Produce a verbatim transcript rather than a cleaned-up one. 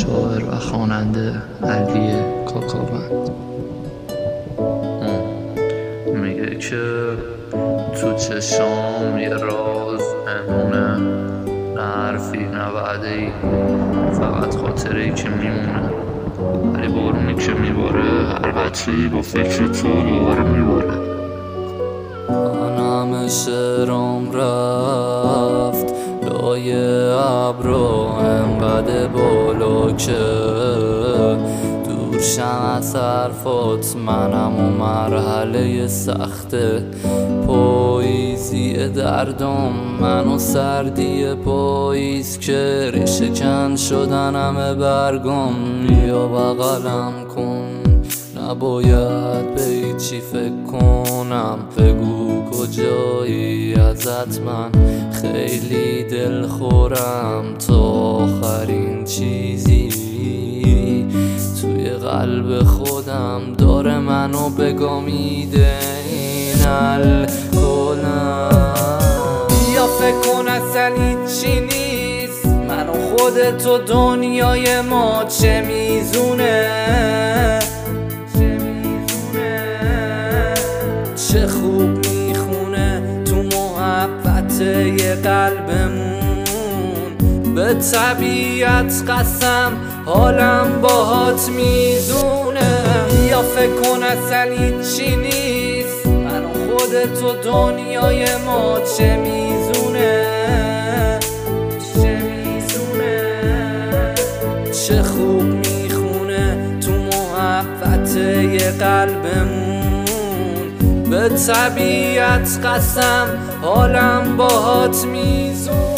شاعر و خواننده علی کاکاوند میگه که تو چشام یه راز امونه، نه حرفی نه وعده ای، فقط خاطره ای که میمونه. ولی بارونی که میباره هر قطری با فکر تو دوباره میباره. من همه شعرام رفت لای ابرو انقدر بالا که دور شم از حرفات. منم و مرحله سخت پاییزی دردم، من و سردی پاییز که ریشه کن شدن همه برگم. یا بغلم کن، نباید به هیچی فکر کنم. بگو کجایی ازت، من خیلی دلخورم. تا آخرین چیزی توی قلب خودم داره منو بگامیده این الکلم. یا فکر کن اصلا هیچی نیست، من و خودت و دنیای ما چه میزونه، چه خوب میخونه تو محبت یه قلبمون. به طبیعت قسم حالم باهات میزونه. یا فکر کن اصلا هیچی نیست، من و خودت و دنیای ما چه میزونه، چه میزونه، چه خوب میخونه تو محبت یه قلبمون. به طبیعت قسم حالم باهات میزونه.